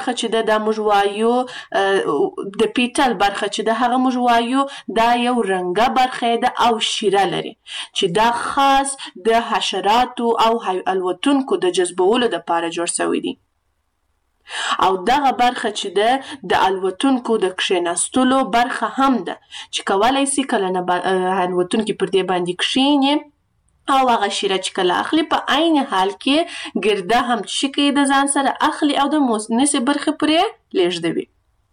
برخه چې ده دا موږ وایو د پیټل برخه چې ده هغه موږ وایو دا یو رنګه برخه ده او شیره لري چې دا خاص د حشراتو او الوتونکو د جذبولو دپاره جوړ سوی دي او دغه برخه چې ده د الوتونکو د کښېناستلو برخه هم ده چې کولی سي کله الوتونکي پر دې باندې کښېني او هغه شیره چې کله اخلي په عین حال کې ګرده هم چې کوي د ځان سره اخلي او د موسنسې برخې پرې لیږدوي.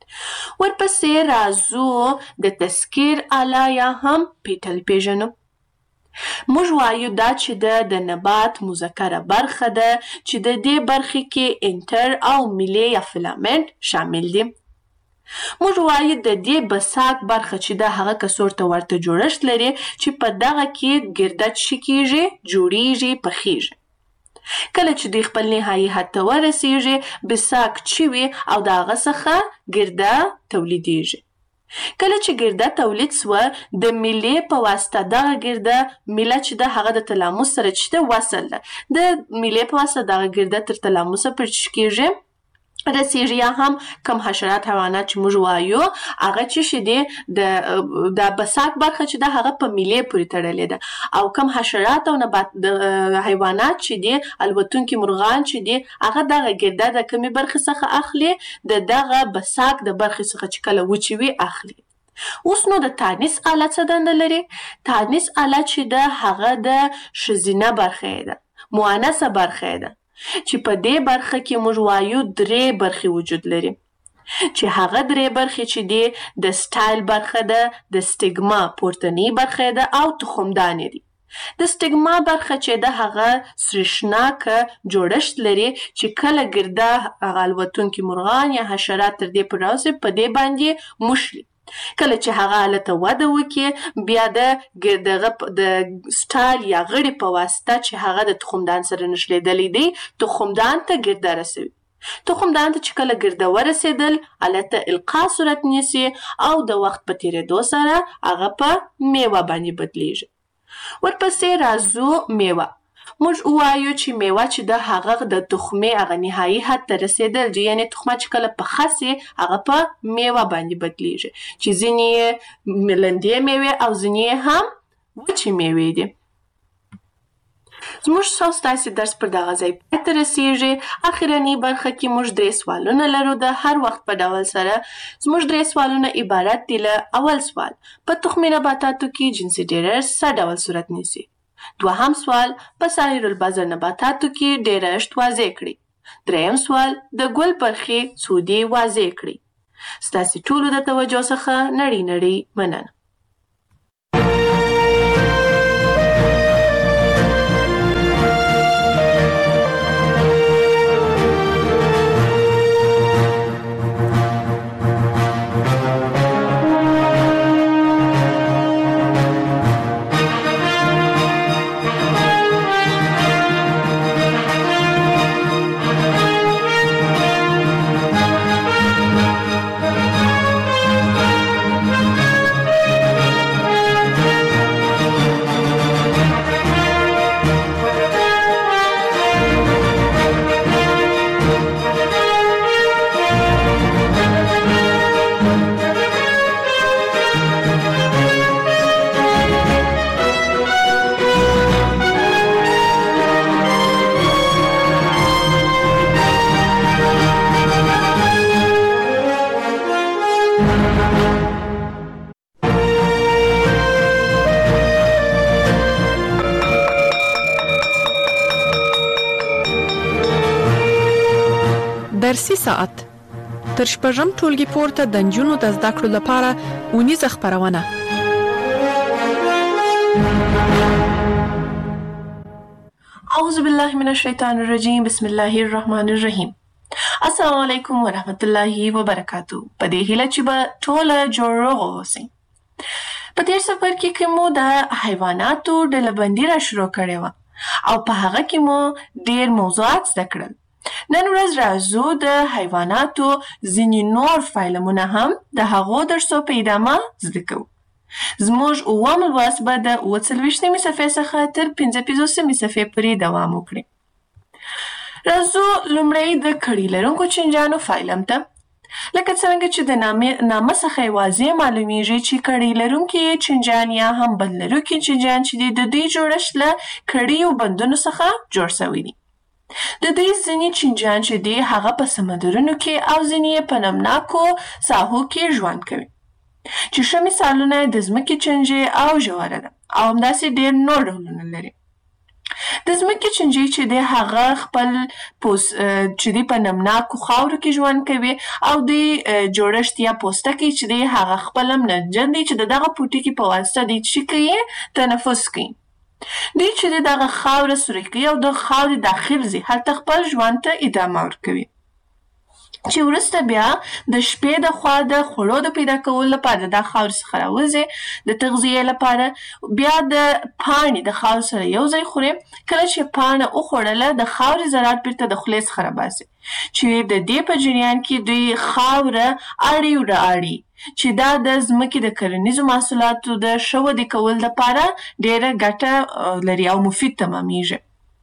ورپسې راځو د تذکیر آله یا هم پیټل پیژنو. موږ وایو دا چې د نبات مذکره برخه ده چې د دې برخې کې انټر او میلې یا فیلامنټ شامل دي. موږ وایو د دې بساک برخه چې ده هغه کڅوړ ته ورته جوړښت لري چې په دغه کې ګرده څه کیږي جوړیږي پخیږي. کله چې دوی خپل نهایي حد ته ورسیږي بساک چې وي او د هغه څخه ګرده تولیدیږي. کله چې ګرده تولید سوه د میلې په واسطه دغه ګرده میله چې ده هغه د تلاموس سره چې ده وصل ده د میلې په واسطه دغه ګرده تر تلاموسه پورې چې کیږي رسیږي یا هم کم حشرات حیوانات چې موږ وایو هغه چې شي دی د بساک برخه چې ده هغه په میلې پورې تړلې ده او کم حشرات او نبات د حیوانات چې دي الوتونکي مرغان چې دي هغه دغه ګرده د کمې برخې څخه اخلي د دغه بساک د برخې څخه چې کله وچې وي اخلي. اوس نو د تانیث آله څه دنده لري؟ تانیث آله چې ده هغه د ښځینه برخه ده مؤنثه برخه ده چې په دې برخه کې موږ وایو درې برخې وجود لري چې هغه درې برخې چې دي د سټایل برخه ده د سټیګما پورتنۍ برخه ده او تخمدانې دي. د سټیګما برخه چې ده هغه سریښناکه جوړښت لري چې کله ګرده هغه الوتونکي مرغان یا حشرات تر دې پورې راسي په دې باندې موښلي. کله چې هغه هلته وده وکړي بیا د سټایل یا غړي په واسطه چې هغه د تخمدان سره نښلېدلی دی تخمدان ته ګرده رسوي. تخمدان ته چې کله ګرده ورسېدل هلته القا صورت نیسي او د وخت په تېرېدو سره هغه په میوه باندې بدلیږي. ورپسې راځو میوه. موږ وایو چې میوه چې ده هغه د تخمې هغه نهایي حد ته رسېدل دي یعنې تخمه چې کله پخه سي هغه په میوه باندې بدلیږي چې ځینې یې لندې میوې او ځینې یې هم وچې میوې دي. زموږ او ستاسې درس پر دغه ځای پای ته رسېږي. اخرنۍ برخه کې موږ 3 سوالونه لرو د هر وخت په ډول سره. زموږ 3 سوالونه عبارت دي له اول سوال په تخمي نباتاتو کې جنسي ډېرښت څه ډول صورت نیسي؟ دوهم سوال په سایر البذر نباتاتو کې ډېرښت واضح کړئ. دریم سوال د ګل برخې څو دي واضح کړئ. ستاسې ټولو د توجه څخه نړۍ مننه. درسي ساعت تر شپږم ټولګي پورته د نجونو د زده کړو لپاره اونیزه خپرونه. اعوذ بالله من الشیطان الرجیم بسم الله الرحمن الرحیم. السلام علیکم ورحمت الله وبرکاتو. په دې هیله چې به ټوله جوړ اوسئ. په تیر سفر کې مو د حیواناتو ډلبندي را شروع کړې وه او په هغه کې مو ډیر موضوعات زده کړل. نن ورځ راځو د حیواناتو ځینې نور فایلمونه هم د هغو درسو په ادامه زده کوو. زموږ اووم لوست به د 40 صفحې څخه تر 50 صفحې پورې دوام وکړي. راځو لومړی د کړي لرونکو چینجیانو فایلم ته. لکه څرنګه چې د نامه څخه یې واضح معلومیږي چې کړي لرونکي چینجیان یا هم بند لرونکي چینجیان چې دي د دوی جوړښت له کړیو بندونو څخه جوړ شوي دي. د دوی ځینې چینجیان چې دي هغه په سمندرونو کې او ځینې یې په نمناکو ساحو کې ژوند کوي. چې ښه مثالونه یې د ځمکې چینجي او ژوره ده او همداسې ډېر نور ډولونه لري. د ځمکې چینجي چې دی هغه خپل چې دی په نمناکو خاورو کې ژوند کوي او د جوړښت یا پوستکی چې دی هغه خپل نمجن دی چې د دغه پوټکي په واسطه دی چې کوي تنفس کوي. دوی چې دی دغه خاوره سوري کوي او د خاورې داخل ځي هلته خپل ژوند ته ادامه ورکوي. چې وروسته بیا د شپې د خوا د خوړو د پیدا کولو لپاره د خاورې څخه راوځي د تغذیې لپاره بیا د پاڼې د خاورې سره یو ځای خوري. کله چې پاڼه وخوړله د خاورې ذرات بیرته د خولې څخه راباسي چې د دې په جریان کې دوی خاوره اړي و رااړي چې دا د ځمکې د کرنیزو محصولاتو د ښه ودې کولو لپاره ډېره ګټه لري او مفید تمامیږي.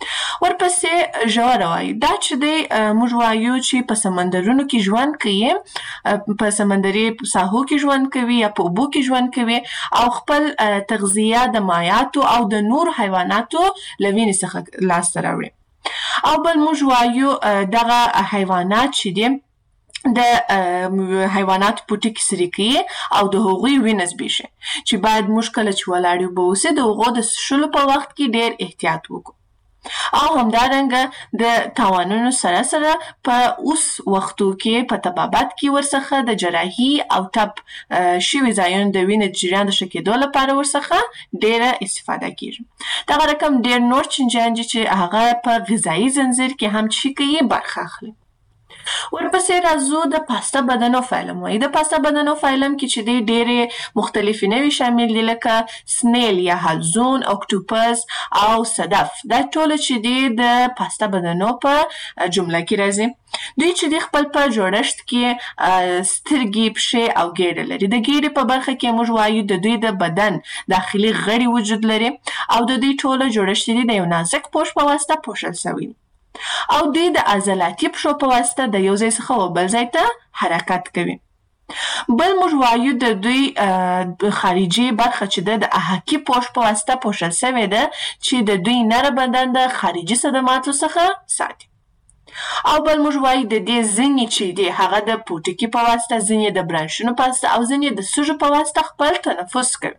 ورپسې ژوره وایي. دا چې دی موږ وایو چې په سمندرونو کې ژوند کوي، په سمندري ساحو کې ژوند کوي یا په اوبو کې ژوند کوي او خپل تغذیه د مایعاتو او د نور حیواناتو له وینې څخه لاسته راوړي. او بل موږ وایو دغه حیوانات چې دي د حیواناتو پوټکي سري کوي او د هغوی وینه زبېښي چې باید موږ کله چې ولاړ یو به اوسې د هغو د څښلو په وخت کې ډېر احتیاط وکړو. او همدارنګه د تاوانونو سره سره په اوس وختو کې په طبابت کې ورڅخه د جراحي او ټپ شوي ځایونو د وینې د جریان د ښه کېدو لپاره ورڅخه ډېره استفاده کېږي. دغه رقم ډېر نور چینجیان دي چې هغه په غذایي زنځیر کې هم چې کوي برخه اخلي. ورپسې راځو د پاسته بدنو فایلم وایي. د پاسته بدنو فایلم کې چې دی ډېرې مختلفې نوې شامل دي لکه سنیل یا حلزون، اکتوپس او صدف. دا ټوله چې دی د پاسته بدنو په جمله کې راځي. دوی چې دی خپل په جوړښت کې سترګې، پښې او ګیډه لري. د ګیډې په برخه کې موږ وایو د دوی د بدن داخلي غړي وجود لري او د دوی ټوله جوړښت دی د یو نازک پوښ په واسطه پوښل شوی او دوی د عضلاتي پښو په واسطه د یو ځای څخه بل ځای ته حرکت کوي. بل موږ وایو د دوی خارجي برخه چې د احاکي پوښ په واسطه پوښل شوې ده چې د دوی نر بدن د خارجي صدماتو څخه ساتي. او بل موږ وایو د دې ځینې چې دي هغه د پوټکي په واسطه، ځینې د برانشونو په واسطه او ځینې د سږو په واسطه خپل تنفس کوي.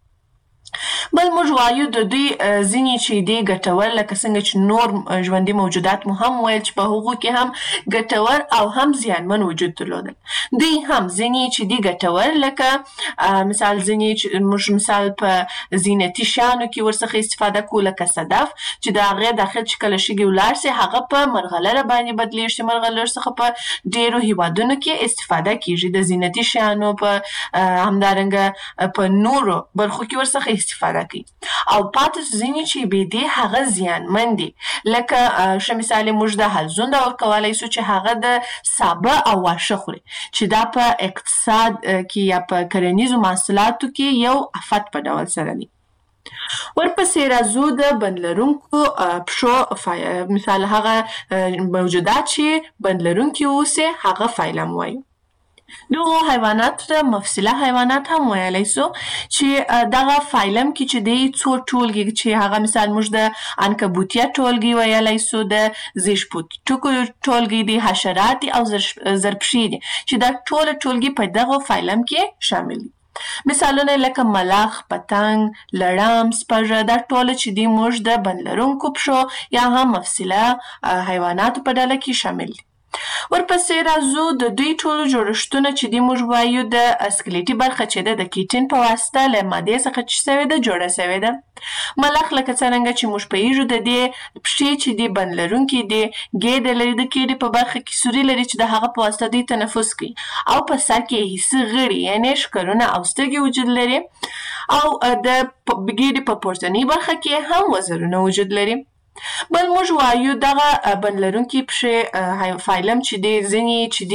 بل موږ وایو د دوی ځینې چې دي ګټور لکه څنګه چې نور ژوندي موجودات مو هم ویل چې په هغو کې هم ګټور او هم زیانمن وجود درلودل. دوی هم ځینې چې دي ګټور لکه مثال ځینې چې موږ مثال په زینتي شیانو کې ورڅخه استفاده کوو لکه صدف چې د هغې داخل چې کله شګې ولاړ سي هغه په مرغلره باندې بدلیږي چې مرغلره څخه په ډېرو هیوادونو کې استفاده کیږي. د زینتي شیانو په همدارنګه په نورو برخو کې ورڅخه استفاده کوي. او پاتې ځینې چې بې دې هغه زیانمن دي لکه ښه مثال موږ د حلزون ډول کولی سو چې هغه د سابه او واښه خوري چې دا په اقتصاد کې یا په کرنیزو محصولاتو کې یو افت په ډول سره دي. ورپسې راځو د بند لرونکو پښو مثال هغه موجودات چې بند لرونکي اوسي هغه فایلم وایو. دغو حیواناتو ته مفصله حیوانات هم ویلی سو چې دغه فایلم کې چې دی څو ټولګي چې هغه مثال موږ د عنکبوتیه ټولګي ویلی سو، د زیږپوټکو ټولګي دي، حشرات دي او زرپښې دي چې دا ټوله ټولګي په دغو فایلم کې شامل دي. مثالونه لکه ملخ، پتنګ، لړم، سپږه دا ټوله چې دي موږ د بند لرونکو پښو یا هم مفصله حیواناتو په ډله کې شامل دي. ورپسې راځو د دوی ټولو جوړښتونه چې دي موږ وایو د سکلیټي برخه چې ده د کیټین په واسطه له مادې څخه چې شوې ده جوړه شوې ده. ملخ لکه څرنګه چې موږ پوهیږو د دې پښې چې دي بند لرونکي دي، ګیډه لري، د ګیډې په برخه کې سوري لري چې د هغه په واسطه دوی تنفس کوي او په سر کې حسي غړي یعنې ښکرونه او سترګې وجود لري او د ګیډې په پورتنۍ برخه کې هم وزرونه وجود لري. بل موږ وایو دغه بند لرونکي پښې فایلم چې دی ځینې چې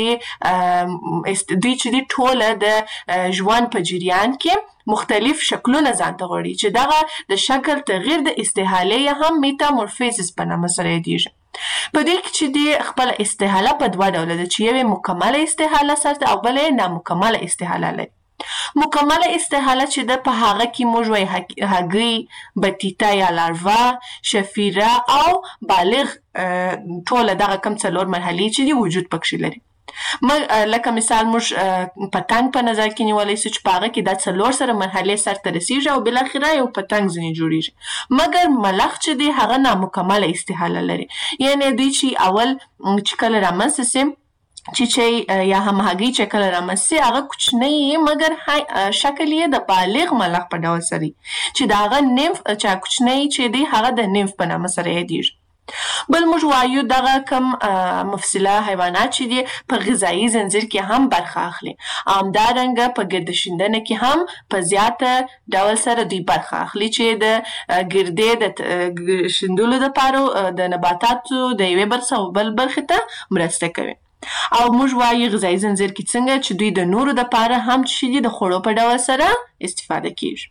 دی دوی چې دی ټوله د ژوند په جریان کې مختلف شکلونه ځان ته غواړي چې دغه د شکل تغییر د استحالې یا هم میتامورفیزس په نامه سره یادیږي. په دې کې چې د خپل استحاله په دوه ډوله ده چې یو مکمله استحاله سره او بل نامکمله استحاله لري. مکمله استحاله چې د په هغه کې موږ وایي هګۍ، بطیطه یا لاروا، شفیره او بالغ ټوله دغه کم څلور مرحلې چې دی وجود پکښې لري. لکه مثال موږ پتنګ په نظر کې نیولی سو چې په هغه کې دا څلور سره مرحلې سرته رسیږي او بالاخره یو پتنګ ځینې جوړیږي. مګر ملخ چې دی هغه نامکمله استحاله لري، یعنی دوی چې اول چې کله رامنځته سي چې یا هم هګۍ چې کله رامنځته سي هغه کوچنی مګر شکل یې د بالغ ملخ په ډول سره چې د هغه نیمف چې کوچنی چې دی هغه د نیمف په نامه سره یادیږي. بل موږ وایو دغه کم مفصله حیوانات چې دي په غذایي زنځیر کې هم برخه اخلي، همدارنګه په ګرده شیندنه کې هم په زیاته ډول سره دوی برخه اخلي چې د ګردې د شیندلو دپاره د نباتاتو د یوې برخې او بل برخې ته مرسته کوي. او موږ وایو غذایي زنځیر کې څنګه چې دوی د نورو دپاره هم چې دي د خوړو په ډول سره استفاده کیږي.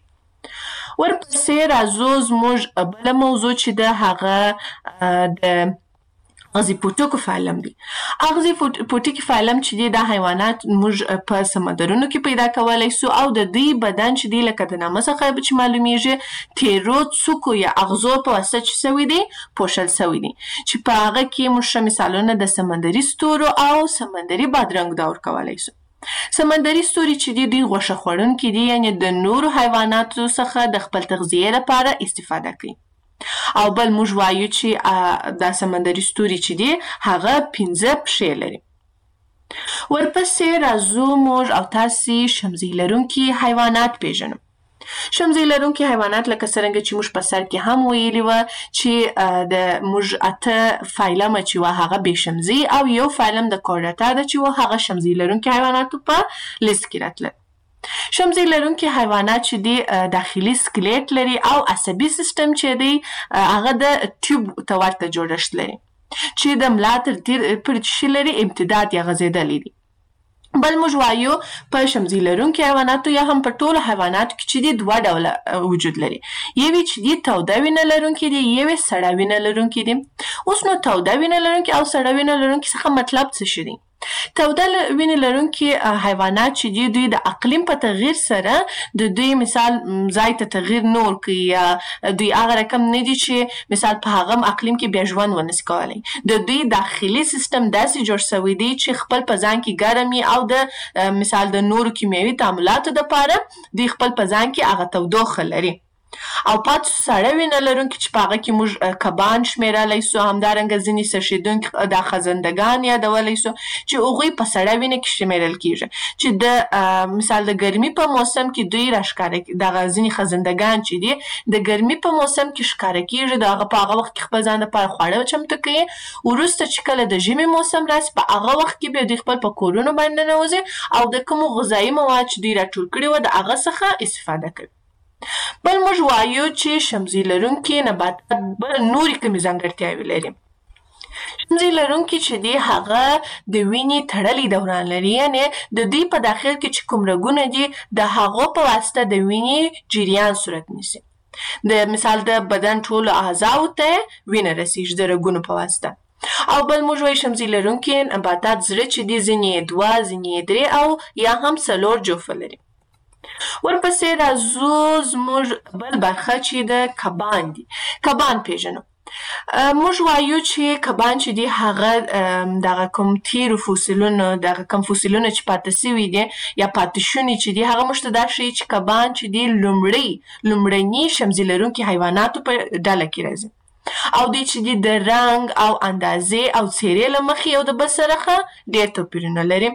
ورپسې راځو زموږ بله موضوع چې ده هغه د اغزي پوټکو فعلم دی. اغزي پوټکي فعلم چې دی دا حیوانات موږ په سمندرونو کې پیدا کولی سو او د دوی بدن چې دی لکه د نامه څخه چې معلومیږي تیرو څوکو یا اغزو په واسطه چې سوي دي پوښل سوي دي چې په هغه کې موږ ښه مثالونه د سمندري ستورو او سمندري بادرنګ دا ورکولی سو. سمندري ستوري چې دي دوی غوښه خوړونکي دي، یعنی د نورو حیواناتو څخه د خپل تغذیې لپاره استفاده کوي. او بل موږ وایو چې دا سمندري ستوري چې دي هغه 15 پښې لري. ورپسې راځو موږ او تاسې شمزۍ لرونکي حیوانات پیژنو. شمزۍ لرونکي حیوانات لکه څرنګه چې موږ په سر کې هم ویلي وه چې د موږ 8 فایلمه چې وه هغه بې شمزۍ او یو فایلم د کورډاتا ده چې وه هغه شمزۍ لرونکي حیواناتو په لیست کې راتلل. شمزۍ لرونکي حیوانات چې دی داخلي سکلیټ لري او عصبي سیستم چې دی هغه د ټیوب ته ورته جوړښت لري چې د ملا تر تیر پورې چې لري امتداد یا غځېدلی دی. بل موږ وایو په شمزۍ لرونکي حیواناتو یا هم په ټولو حیواناتو کې چې دی دوه ډوله وجود لري، یوې چې دی توده وینه لرونکي دي، یوې سړه وینه لرونکي دي. اوس نو توده وینه لرونکي او سړه وینه لرونکي څخه مطلب څه شي دی؟ توده وینې لرونکي حیوانات چې دي دوی د اقلیم په تغییر سره د دوی مثال ځای ته تغییر نه ورکوي یا دوی هغه رقم نه دي چې مثال په هغه اقلیم کې بیا ژوند ونسي کولی. د دوی داخلي سیستم داسې جوړ سوی دی چې خپل په ځان کې ګرم وي او د مثال د نورو کیمیاوي تعاملاتو دپاره دوی خپل په ځان کې هغه تودوخه لري. او پاتې سړه وینه لرونکي چې په هغه کې موږ کبان شمیرلی سو، همدارنګه ځینې څښېدونکي دا خزندګان یادولی سو چې هغوی په سړه وینه کې شمیرل کیږي چې د مثال د ګرمي په موسم کې دوی راښکاره دغه ځینې خزندګان چې دي د ګرمي په موسم کې ښکاره کیږي، د هغه په هغه وخت کې خپل ځان دپاره خواړه چمتو کوي. وروسته چې کله د ژمي موسم راسي په هغه وخت کې بیا دوی خپل په کورونو باندې ننوځي او د کومو غذایي مواد چې دوی راټول کړي وه د هغه څخه استفاده کوي. بل موږ وایو چې شمزۍ لرونکي نباتات نورې کومې ځانګړتیاوې لري. شمزۍ لرونکي چې دی هغه د وینې تړلی دوران لري، یعنی د دوی په داخل کې چې کوم رګونه دي د هغو په واسطه د وینې جریان صورت نیسي. د مثال د بدن ټولو اعضاو ته وینه رسیږي د رګونو په واسطه. او بل موږ وایو شمزۍ لرونکي نباتات زړه چې دی ځینې 2 ځینې 3 او یا هم 4 جوفه لري. ورپسې راځو زموږ بل برخه چې د کبان دي. کبان پیژنو. موږ وایو چې کبان چې دي هغه دغه کوم تیرو فوسیلونو دغه کوم فوسیلونه چې پاتې سوي دي یا پاتې شوني چې دي هغه موږ ته دا ښیي چې کبان چې دي لومړني شمزۍ لرونکي حیواناتو په ډله کې راځي او دوی چې دي د رنګ او اندازې او څیرې له مخې یو د بل سره ډېر توپیرونه لري.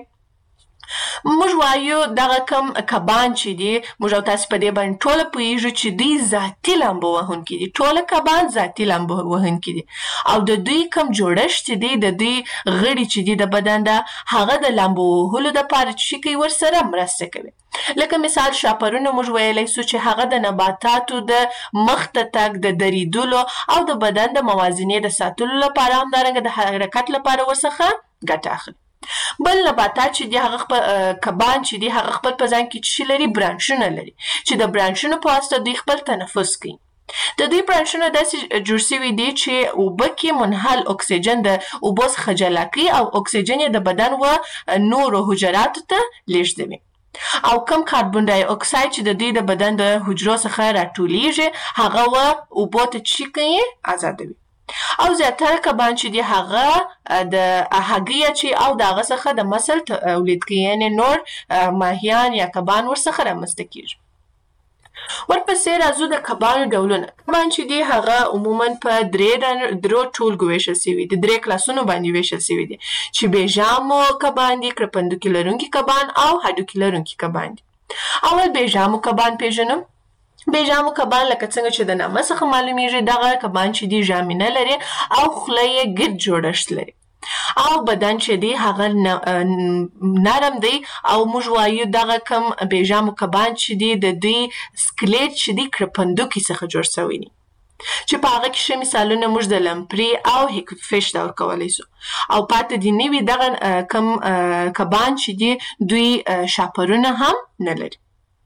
موږ وایو دغه کم کبان چې دي موږ او تاسې په دې باندې ټوله پوهېږو چې دوی ذاتي لامبو وهونکي دي. ټوله کبان ذاتي لامبو وهونکي دي او د دوی کم جوړښت چې دی د دوی غړي چې دي د بدن ده هغه د لامبو وهلو دپاره چې کوي ورسره مرسته کوي. لکه مثال شاپرونه موږ ویلی سو چې هغه د نباتاتو د مخ ته تګ د دریدلو او د بدن د موازنې د ساتلو لپاره همدارنګه د حرکت لپاره ورڅخه ګټه اخلي. بل نباتات چې دي هغه خپل کبان چې دي هغه خپل په ځان کې چې لري برانشونه لري چې د برانشونو په واسطه دوی خپل تنفس کوي. د دوی برانشونه داسې جوړ شوي دي چې اوبه کې منحل اکسیجن د اوبو څخه جلا کوي او اکسیجن یې د بدن و نورو حجراتو ته لیږدوي او کم کاربن ډای اکساید چې د دوی د بدن د حجرو څخه راټولیږي هغه و اوبو ته چی کوي آزادوي او زیاتره کبان چې دي هغه د هګۍ چې او د هغه څخه د مسل تولید کوي یعنې نور ماهیان یا کبان ورڅخه رامنځته کیږي ورپسې راځو د کبانو ډولونه کبان چې دي هغه عموما په درو ټولګو ویشل شوي دي 3 کلاسونو باندې ویشل شوي دي چې بیژامو کبان دي کرپندوکي لرونکي کبان او هډوکي لرونکي کبان دي اول بیژامو کبان پیژنم بیژامو کبان لکه څنګه چې د نامه څخه معلومیږي دغه کبان چې دي ژامنه لري او خوله یې ګرد جوړښت لري او بدن چې دی هغه نرم دی او موږ وایو دغه کم بیژامو کبان چې دی د دوی سکلیټ چې دی کرپندوکي څخه جوړ شوی دی چې په هغه کې ښه مثالونه موږ د لمپري او هیکفیش ته ورکولی سو او پاتې دي نوي دغه کم کبان چې دی دوی شاپرونه هم نه لري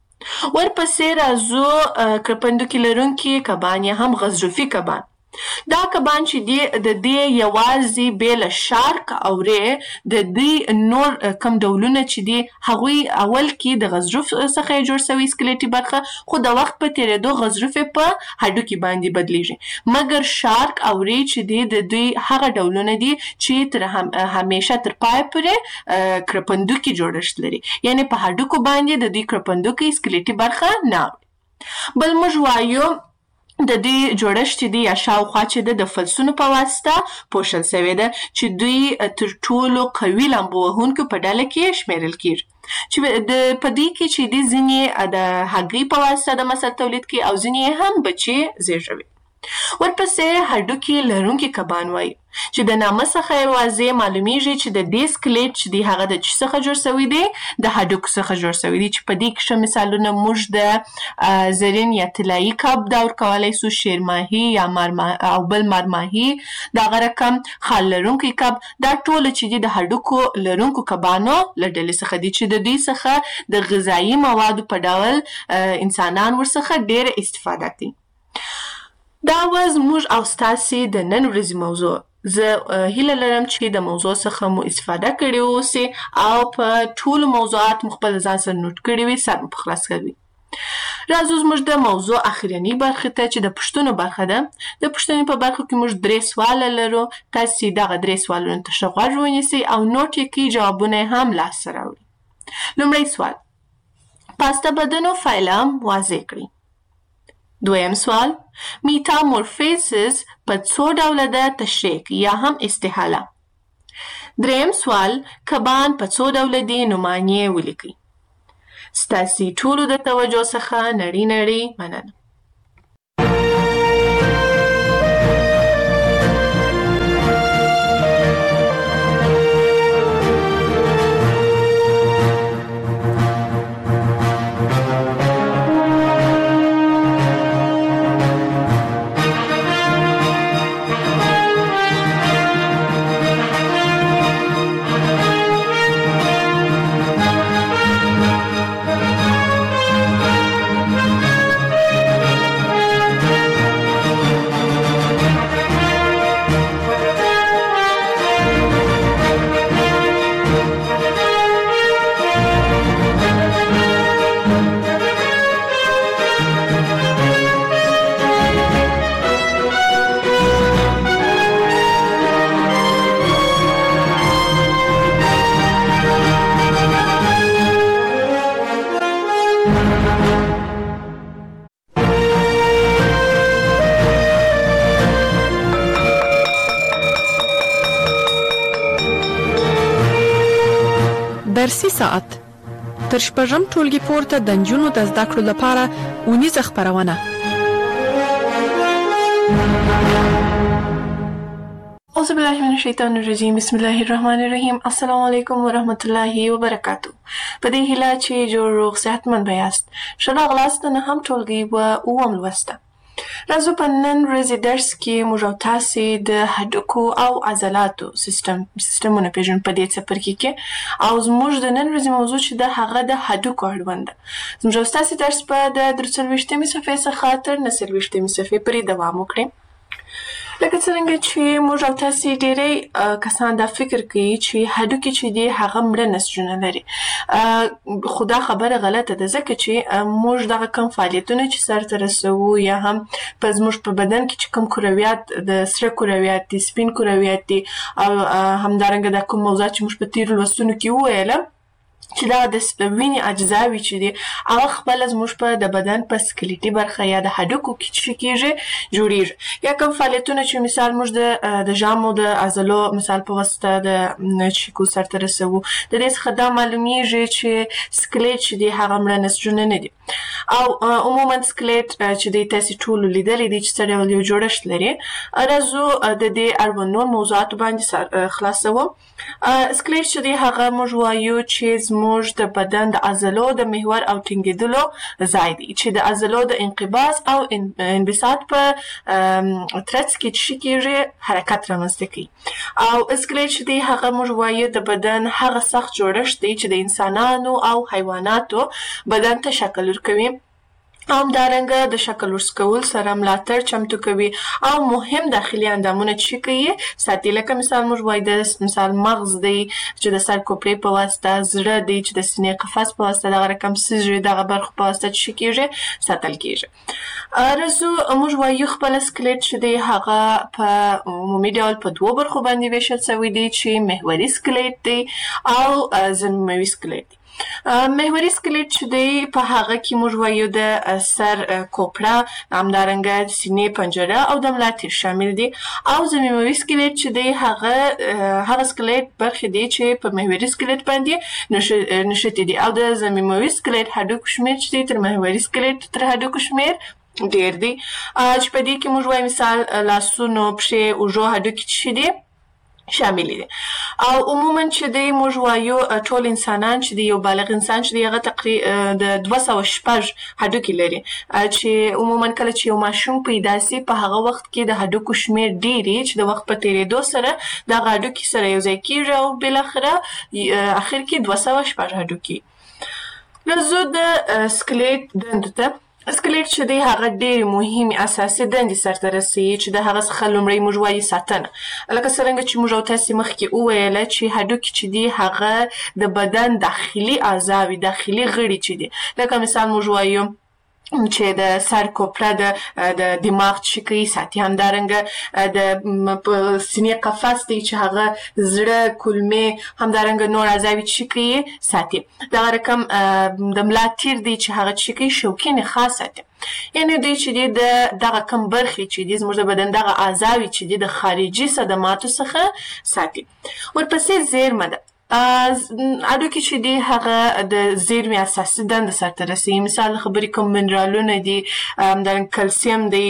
ورپسې راځو کرپندوکي لرونکي کبان یا هم غضروفي کبان دا کبان چې دی د دې یوازې بیل شارک او ری د دې نور کم ډولونه چې دی هغوی اول کې د غضروف څخه جوړ شوی سکلیټي برخه خو د وخت په تیریدو غضروف په هډوکي باندې بدلیږي مګر شارک او ری چې دی د دوی هغه ډولونه دي چې تر همیشه تر پای پورې کرپندوکي جوړښت لري یعنی په هډوکو باندې د دوی کرپندوکي سکلیټي برخه نه بل موږ وایو د دې جوړښت دی یا شاوخوا چې د فلسونو په واسطه پوښل شوی ده چې دوی تر ټولو قوي لامبو وهونکو په ډله کې شمیرل کیږي چې په دې کې چې د ځینې د هګۍ په واسطه د مسل تولید کوي او ځینې هم بچي زیږوي ورپسې هډوکي لرونکي کبان وایي چې د نامه څخه یې واضح معلومیږي چې د دې سکلیټ چې دی هغه د چی څخه جوړ شوی دی د هډوکو څخه جوړ شوی دی چې په دې کې ښه مثالونه موږ د زرین یا طلایي کب دا ورکولی سو شیرماهي یا او بل مارماهي دغه رقم خال لرونکی کب دا ټول چې دي د هډوکو لرونکو کبانو له ډلې څخه دي چې د دوی څخه د غذایي موادو په ډول انسانان ورڅخه ډېره استفاده کوي دا وز موږ او ستاسې د نن ورځې موضوع زه هیله لرم چې د موضوع څخه مو استفاده کړې اوسئ او په ټولو موضوعات مو خپل ځان سره نوټ کړي وي سر مو په خلاص کړي راځو زموږ د موضوع اخرنۍ برخې ته چې د پوښتنو برخه ده د پوښتنې په برخه کې موږ 3 سواله لرو تاسې دغه 3 سوالونو ته ښه غوږ ونیسئ او نوټ یې کړئ جوابونه یې هم لاسته راوړئ لومړی سوال پاسته بدنو فایلم واضح کړئ دویم سوال میتامورفیزس په څو ډوله ده تشریح یا هم استحاله دریم سوال کبان په څو ډوله دي نومانې ولیکئ ستاسې ټولو د توجه څخه نړۍ مننه درسي ساعت تر شپږم ټولګي پورته د نجونو د زده کړو لپاره اونیزه خپرونه اعوذ بالله من الشیطان الرجیم بسم الله الرحمن الرحیم السلام علیکم ورحمت الله وبرکاتو په دې هیله چې جوړ روغ صحتمند بیاست ښه راغلاست د نهم ټولګي و اووم لوسته راځو په نن ورځې درس کې موږ او تاسې د هډوکو او عضلاتو سیستمونه پېژنو په دې څپرکي کې، او زموږ د نن ورځې موضوع چې ده هغه د هډوکو اړوند ده. زموږ او ستاسې درس به د 43مې صفحې څخه تر 49مې صفحې پورې دوام وکړي. لکه څرنګه چې موږ او تاسې ډېری کسان دا فکر کوي چې هډوکي چې دي هغه مړه نسجونه لري، خو دا خبره غلطه ده، ځکه چې موږ دغه کم فعالیتونه چې سرته رسوو یا هم په زموږ په بدن کې چې کوم کرویات د سره کرویات دي، سپین کرویات دي، او همدارنګه دا کوم موضوعات چې موږ په تېرو لوستونو کې وویله چې دا د وینې اجزاوې چې دي هغه خپله زموږ په د بدن په سکلیټي برخه یا د هډوکو کې چې کېږي جوړېږي. یا کوم فعالیتونه چې مثال موږ د ژامو د عضلو مثال په واسطه د چیکو سرته رسوو، د دې څخه دا معلومیږي چې سکلیټ چې دی هغه مړه نسجونه نه دي. او عموما سکلیټ چې دی تاسې ټولو لیدلی دی چې څه ډول یو جوړښت لري. راځو د دې اړوند نور موضوعاتو باندې خلاصوو. سکلیټ چې دی هغه موږ وایو چې زموږ د بدن د عضلو د محور او ټینګېدلو ځای دی، چې د عضلو د انقباض او انبساط په ترڅ کې چې کېږي حرکت رامنځته کوي. او سکلیټ چې دی هغه موږ وایو د بدن هغه سخت جوړښت دی چې د انسانانو او حیواناتو بدن ته شکل ورکوي، او همدارنګه د شکل ورکول سره ملاتړ چمتو کوي، او مهم داخلي اندامونه چې کوي ساتي. لکه مثال موږ وایو د مثال مغز دی چې د سر کوپړې په واسطه، زړه دی چې د سینې قفس په واسطه، دغه رقم سږي دغه برخو په واسطه چې کېږي ساتل کېږي. راځو موږ وایو خپل سکلیټ چې دی هغه په عمومي ډول په دوو برخو باندې ویشل شوی دی، چې محوري سکلیټ دی او ضمیموي سکلیټ دی. محوري سکلیټ چې دی په هغه کې موږ وایو د سر کوپړه، همدارنګه سینې پنجره او د ملا تیر شامل دي. او ضمیموي سکلیټ چې دی هغه سکلیټ برخې دي چې په محوري سکلیټ باندې نښتي دي، او د ضمیموي سکلیټ هډوکو شمېر چې دی تر محوري سکلیټ تر هډوکو شمېر ډېر دی. چې په دې کې موږ وایو مثال لاسونو، پښې، اوږو هډوکي چې دي شامل دي. او عموما چې دی موږ وایو ټول انسانان چې دی یو بالغ انسان چې دی هغه تقریبا د 206 هډوکي لري، چې عموما کله چې یو ماشوم پیدا سي په هغه وخت کې د هډوکو شمېر ډېر چې د وخت په تېرېدو سره دغه هډوکي سره یو ځای کېږي او بالاخره اخر کې 206 هډوکي. راځو د سکلیټ دندو ته. سکلیټ چې دی هغه ډېرې مهمې اساسي دندې سرته رسوي، چې د هغه څخه لومړی موږ وایو ساتنه. لکه څرنګه چې موږ او تاسې مخکې وویله چې هډوکي چې دی هغه د بدن داخلي اعضاوې، داخلي غړي چې دي، لکه مثال موږ وایو چې د سر کوپړه د دماغ چې کوي ساتي، همدارنګه د سینې قفس دی چې هغه زړه، کولمې، همدارنګه نور اعضاوې چې کوي ساتي. دغه رقم د ملا تیر دی چې هغه چې کوي شوکي نخاع ساتي. یعنې دوی چې دي دغه کم برخې چې دي زموږ د بدن دغه اعضاوې چې دي د خارجي صدماتو څخه ساتي. ورپسې زیرمه ده. هډوکي چې دي هغه د زیرمې اساسي دنده سرته رسوي. مثال خبرې کوم منرالونه دي، همدارنګه کلسیم دی،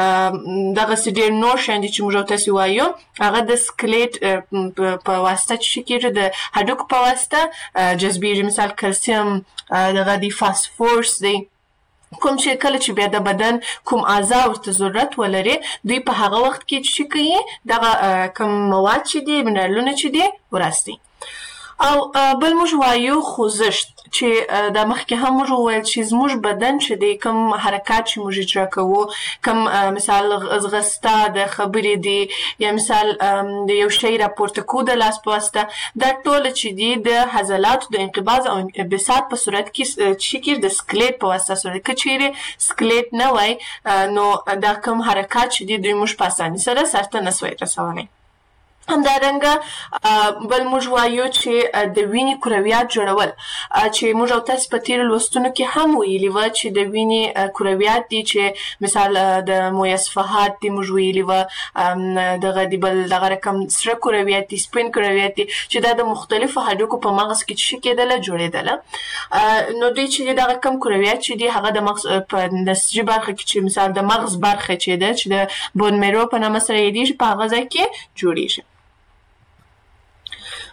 دغسې ډېر نور شیان دي چې موږ او تاسې وایو هغه د سکلیټ په واسطه چې کېږي د هډوکو په واسطه جذبېږي. مثال کلسیم دغه دی، فاسفورس دی، کوم چې کله چې بیا د بدن کوم اعضا ورته ضرورت ولري دوی په هغه وخت کې چې کوي دغه کوم مواد چې دي، منرالونه چې دي وراسي. او بل موږ وایو خوځښت، چې دا مخکې هم موږ وویل چې زموږ بدن چې دی کوم حرکات چې موږ اجرا کوو، کوم مثال ځغسته د خبرې دی، یا مثال د یو شی راپورته کوو د لاس په واسطه، دا ټوله چې دي د عضلاتو د انقباض او انبساط په صورت کې چې کېږي د سکلیټ په واسطه صورت. که چیرې سکلیټ نه وای نو دا کوم حرکات چې دي دوی موږ په اسانۍ سره سرته نسوای رسولی. همدارنګه بل موږ وایو چې د وینې کرویات جوړول، چې موږ او تاسې په تېرو لوستونو کې هم ویلي وه چې د وینې کرویات دي چې مثال د مویصفحات دي، موږ ویلي وه دغه دی بل دغه رقم سره کرویات دي، سپین کرویات دي، چې دا د مختلفو هډوکو په مغز کې چې کېدله جوړېدله. نو دوی چې دغه کم کرویات چې دي هغه د مغز په نسجي برخه کې چې مثال د مغز برخه چې ده چې د بون میرو په نامه سره یادېږي په هغه ځای کې جوړېږي.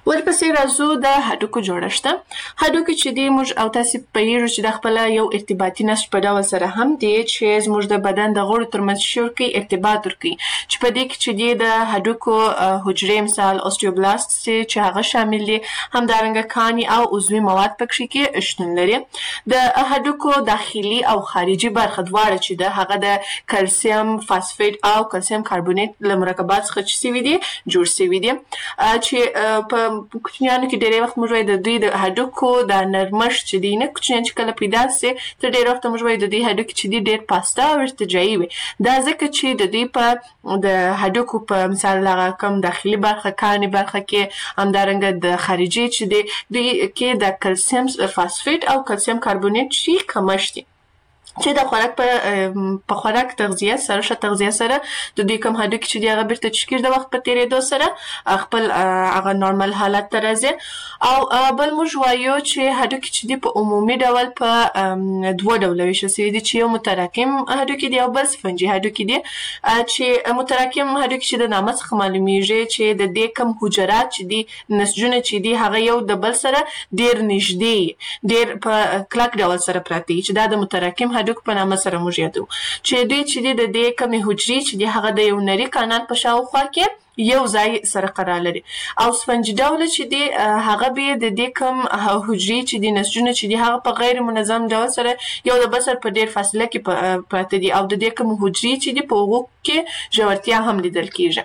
ورپسې راځو د هډوکو جوړښت ته. هډوکي چې دي موږ او تاسې پوهېږو چې دا خپله یو ارتباطي نسج په ډول سره هم دي چې زموږ د بدن د غړو ترمنځ څه ورکوي؟ ارتباط ورکوي. چې په دې کې چې دي د هډوکو حجرې مثال اوسټیوبلاست چې هغه شامل دي، همدارنګه کاني او عضوي مواد پکښې کې شتون لري. د هډوکو داخلي او خارجي برخه دواړه چې ده هغه د کلسیم فاسفیټ او کلسیم کاربونیت له مرکبات څخه چې سوي دي جوړ سوي دي، چې په کوچنیانو کې ډېری وخت موږ وایو د دوی د هډوکو د نرمښت چې دی نه کوچنیان چې کله پیدا سي تر ډېر وخته موږ وایو د دوی هډوکي چې دي ډېر پاسته او ارتجاعي وي. دا ځکه چې د دوی په د هډوکو په مثال هغه کوم داخلي برخه کاني برخه کې همدارنګه د خارجي چې دی دوی کې د کلسیم فاسفیټ او کلسیم کاربونیت چې کمښت دي، چې د خوراک په خوراک تغذیه سره ښه تغذیه سره د دوی کوم هډوکي چې دي هغه بیرته چکیر د وخت په تېرېدو سره خپل هغه نارمل حالت ته راځي. او بل موږ وایو چې هډوکي چې دي په عمومي ډول په دوه ډوله ویشل سوي دي، چې یو متراکم هډوکي دي او بل سفنجي هډوکي دي. چې متراکم هډوکي چې د نامه څخه معلومیږي چې د دې کوم حجرات چې دي نسجونه چې دي هغه یو د بل سره ډېر نږدې ډېر په کلک ډول سره پراته دي، چې دا د متراکم هډوکو په نامه سره موږ یادو. چې دوی چې دي د دې کمې حجرې چې دي هغه د یو نري کانال په شاوخوا کې یو ځای سره قرار لري. او سفنجي ډوله چې دي هغه به د دې کوم حجرې چې دي نسجونه چې دي هغه په غیر منظم ډول سره یو د بل سره په ډېر فاصله کې پراته دي، او د دې کوم حجرې چې دي په هغو کې ژورتیا هم لیدل کېږي.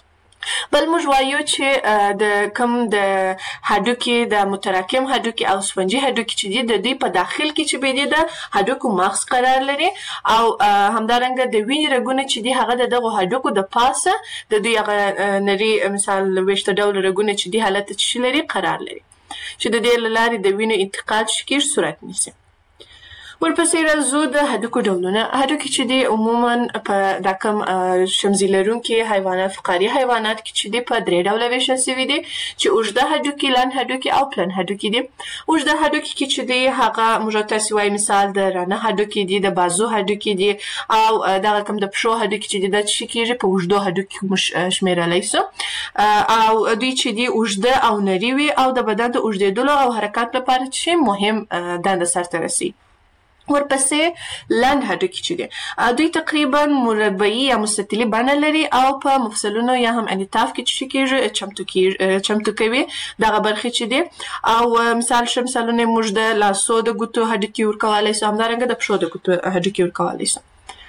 بل موږ وایو چې د کوم د هډوکي د متراکم هډوکي او سفنجي هډوکي چې دي د دوی په داخل کې چې به دي د هډوکو مغز قرار لري، او همدارنګه د وینې رګونه چې دي هغه د دغو هډوکو د پاسه د دوی هغه نري مثال ویشته ډول رګونه چې دي حالت چې لري قرار لري، چې د دې له لارې د وینې انتقال چې کېږي صورت نیسي. ورپسې راځو د هډوکو ډولونه. هډوکي چې دي عموما په دا کوم شمزي لرونکي حیوانات فقاري حیوانات کې چې دي په درې ډوله ویشل سوي دي، چې اوږده هډوکي، لنډ هډوکي او پلن هډوکي دي. اوږده هډوکي کې چې دي هغه موږ تاسې وایو مثال د رانه هډوکي دي، د بازو هډوکي دي، او دغه کوم د پښو هډوکي چې دي دا چې کېږي په اوږدو هډوکي موږ شمېرلی سو. او دوی چې دي اوږده او نري وي او د بدن د اوږدېدلو او حرکات لپاره چې مهم دنده سرته رسي. ورپسې لنډ هډوکي چې دي دوی تقریبا مربعي یا مستطیلي بڼه لري او په مفصلونو یا هم انعطاف کې چې کېږي چمتو کوي دغه برخې چې دي. او مثال ښه مثالونه موږ د لاسو د ګوتو هډوکي ورکولی سو، همدارنګه د پښو د ګوتو هډوکي ورکولی سو.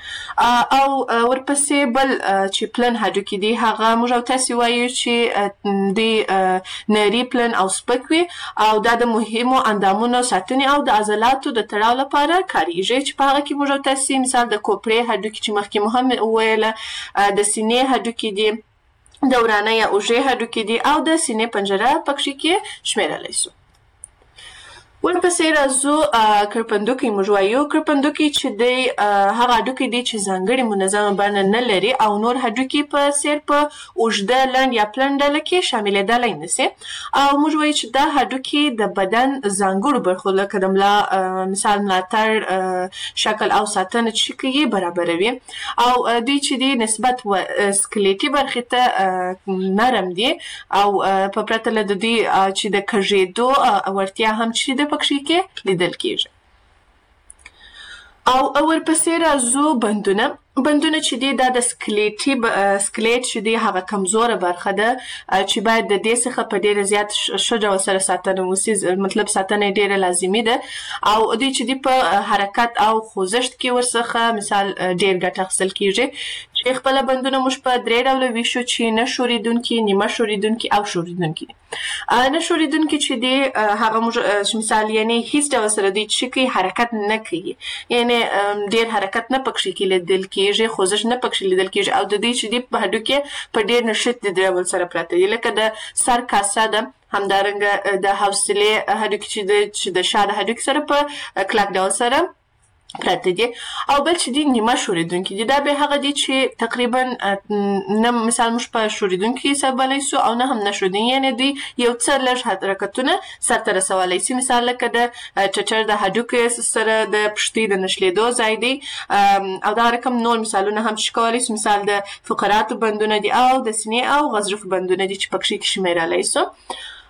او ورپسې بل چې پلن هډوکي دي هغه موږ او تاسې وایو چې دوی نري پلن او سپک وي، او دا د مهمو اندامونو ساتنې او د عضلاتو د تړاو لپاره کارېږي، چې په هغه کې موږ او تاسې مثال د کوپړې هډوکي چې مخکې مو هم وویله، د سینې هډوکي دي، د ورانه یا اوږې هډوکي دي، او د سینې پنجره پکښې کې شمېرلی سو. ورپسې راځو کرپندوکي موږ وایو. کرپندوکي چې دی هغه هډوکي دی چې ځانګړې منظمه بڼه نه لري او نور هډوکي په څېر په اوږده، لنډ یا پلن ډله کې شاملېدلی نسي. او موږ وایو چې دا هډوکي د بدن ځانګړو برخو لکه د ملا مثال ملاتړ شکل او ساتنه چې کوي برابروي. او دوی چې دی نسبت سکلیټي برخې ته نرم دي، او په پرته له د دوی چې د کږېدو وړتیا هم چې د پکښې کې لیدل کېږي. او ورپسې راځو بندونه. بندونه چې دي دا د سکلیټ چې دی هغه کمزوره برخه ده چې باید د دې څخه په ډېره زیات ښه ډول سره ساتنه وسي، مطلب ساتنه یې ډېره لازمي ده. او دوی چې دي په حرکت او خوځښت کې ورڅخه مثال ډېر ګټه اخیستل کېږي، چې خپله بندونه موږ په درې ډوله ویشو چې نه ښورېدونکي، نیمه ښورېدونکي او ښورېدونکي دي. نه ښورېدونکي چې دي هغه موږ مثال یعنې هیڅ ډول سره دوی چې کوي حرکت نه کوي، یعنې ډېر حرکت نه پکښې کې لیدل کېږي، خوځښت نه پکښې لیدل کېږي. او د دوی چې دي په هډوکي په ډېر نښتي ډول سره پراته دي، لکه د سر کاسه ده، همدارنګه د حوصلې هډوکي چې د شا د هډوکي سره په کلک ډول سره پراته دي. او بل چې دي نیمه ښورېدونکي دي، دا به هغه دي چې تقریبا نه مثال موږ په ښورېدونکي حسابولی سو او نه هم نه ښورېدونکي، یعنې دوی یو څه لږ حرکتونه سرته رسولی سي. مثال لکه د ټټر د هډوکي سره د پښتۍ د نښلېدو ځای دی، او دا رقم نور مثالونه هم چې کولی سو، مثال د فقراتو بندونه دي او د سینې او غضروف بندونه دي چې پکښې کې شمېرلی سو.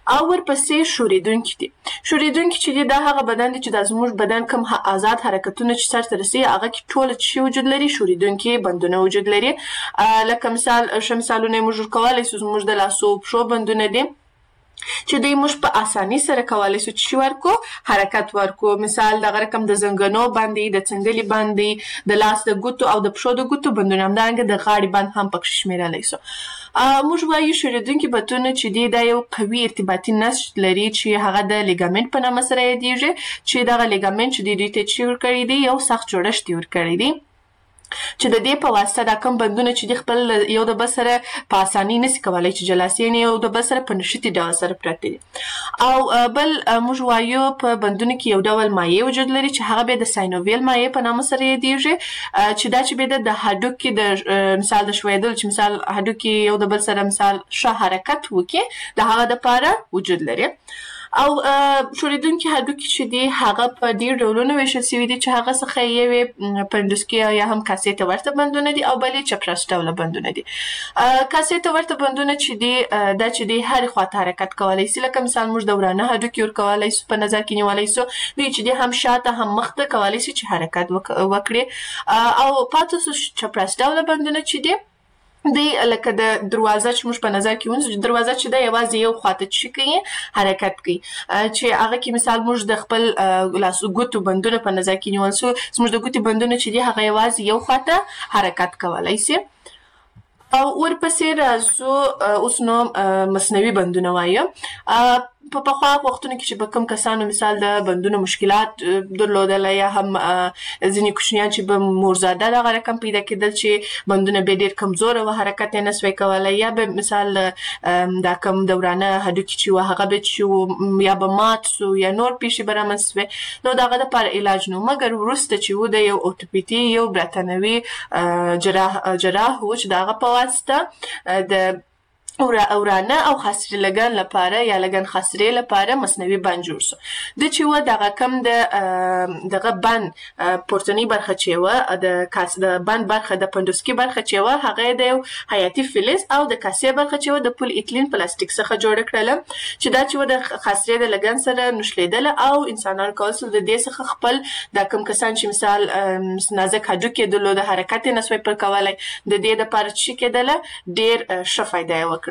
او ورپسې شوریدونکي دي. شوریدونکي چې دي دا هغه بدن دی چې دا زموږ بدن کوم آزاد حرکتونه چې سرته رسي هغه کې ټول چې وجود لري شوریدونکي بندونه وجود لري. لکه مثالونه موږ کولی شو زموږ د لاسو پښو بندونه دي چې دوی موږ په اساني سره کولی شو چې ورکو حرکت ورکو. مثال دغه رقم د زنګنو باندې د څنډلې باندې د لاس د ګوتو او د پښو د ګوتو بندونه همدارنګه د غاړې بند هم پکې شمیرلی شو. موږ وایو شوریدونکي بندونه چې دی دا یو قوي ارتباطي نسج لري چې هغه د لیګامنټ په نامه سره یادیږي چې دغه لیګامنټ چې دوی ته چې ورکړی دی یو سخت جوړښت یې ورکړی دی چې د دې په واسطه دا کوم بندونه چې د خپل یو د بل سره په اساني نشي کولی چې جلاسین یو د بل سره په نښتي ډول سره پراته دي. او بل موږ وایو په بندونو کې یو ډول مایع وجود لري چې هغه به د ساینوویل مایع په نامه سره یادیږي چې دا چې به د هډوکي د مثال د ښویېدلو چې مثال هډوکي یو د بل سره مثال ښه حرکت وکړي د هغه دپاره وجود لري. او شوریدونکي هډوکي چې دي هغه په ډېر ډولونو ویشل شوي دي چې هغه څخه یوې پنډوسکي یا هم کاسې ته ورته بندونه دي او بلې چپراس ډوله بندونه دي. کاسې ته ورته بندونه چې دي دا چې دي هرې خواته حرکت کولی شي. لکه مثال موږ د ورانه هډوکي ورکولی شو په نظر کې نیولی شو دوی چې دي هم شاته هم مخته کولی شي چې حرکت وکړي. او پاتې شو چپراس ډوله بندونه چې دي دی لکه د دروازه چې موږ په نظر کې ونیسو دروازه چې ده یوازې یو خواته چې کوي حرکت کوي چې هغه کې مثال موږ د خپل لاسو ګوتو بندونه په نظر کې نیول شو زموږ د ګوتې بندونه چې دي هغه یوازې یو خواته حرکت کولی شي. او ورپسې راځو اوس نو مصنوعي بندونه وایو. په پخوا وختونو کې چې به کوم کسانو مثال د بندونو مشکلات درلودله یا هم ځینې کوچنیان چې به مورزاده دغه رقم پیدا کېدل چې بندونه به ډېر کمزوره وه حرکت یې نه سوی کولی یا به مثال دا کوم د ورانه هډوکي چې وه هغه به چې یا به مات سو یا نور پیښې به رامنځته سوې نو د هغه دپاره علاج نو مګر وروسته چې و د یو اوتوپیتي یو برتانوي جراح و چې د هغه په واسطه د ورانه او خاصري لګن لپاره یا لګن خاصري لپاره مصنوعي بند جوړ شو. د چې و دغه کم د دغه بند پورتنی برخه چې و د بند برخه د پندوسکي برخه چې و هغه د یو حیاتي فلز او د کاسې برخه چې و د پول ایتلین پلاستیک څخه جوړ کړله چې دا چې و د خاصري د لګن سره نښلېدله او انسانان کول شول د دې څخه خپل دا کوم کسان چې مثال نازک هډوکي درلوده حرکت یې نسوی پر کولی د دې دپاره چې کېدله ډېر ښه فایده یې وکړه.